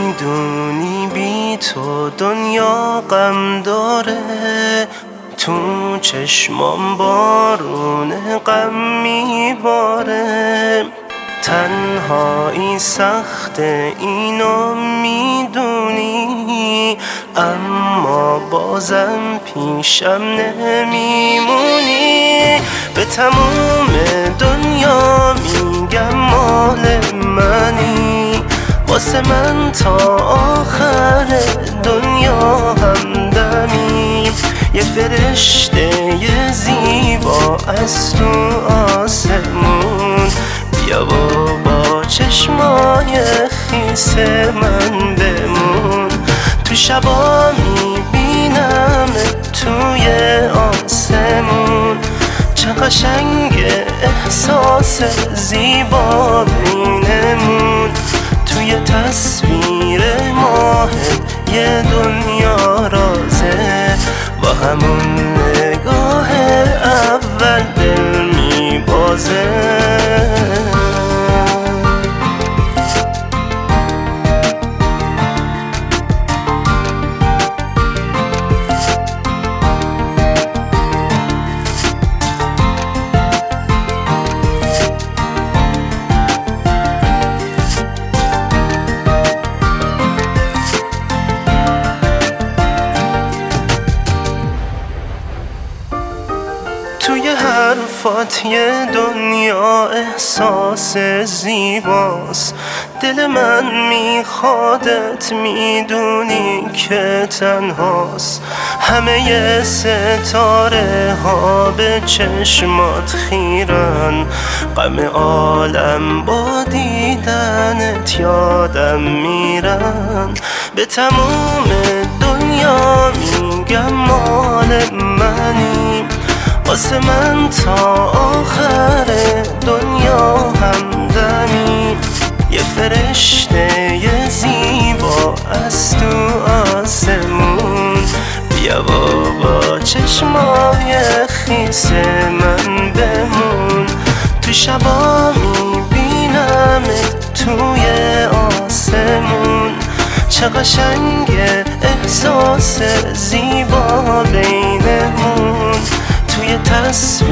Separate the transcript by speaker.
Speaker 1: میدونی بی تو دنیا غم داره، تو چشمام بارون غم میباره. تنهایی سخته اینو میدونی، اما بازم پیشم نمیمونی. به تموم دنیا میگم مال منی، واسه من تا آخر دنیا همدمی. یه فرشته زیبا از تو آسمون، بیا و با چشمای خیس من بمون. تو شبا میبینم توی آسمون، چه قشنگ احساس زیبا بینمون. توی تصویر ماه یه دنیا رازه، با همون نگاه اول دل میبازه. توی حرفات یه دنیا احساس زیباست، دل من میخوادت میدونی که تنهاست. همه ستاره ها به چشمات خیرن، غم عالم با دیدنت یادم میرن. به تموم دنیا میگم مال منی، واسه من تا آخر دنیا همدمی. یه فرشته زیبا از تو آسمون، بیا و با چشمای خیس من بمون. تو شبا میبینمت توی آسمون، چه قشنگ احساس زیبا بینمون. توی تصویر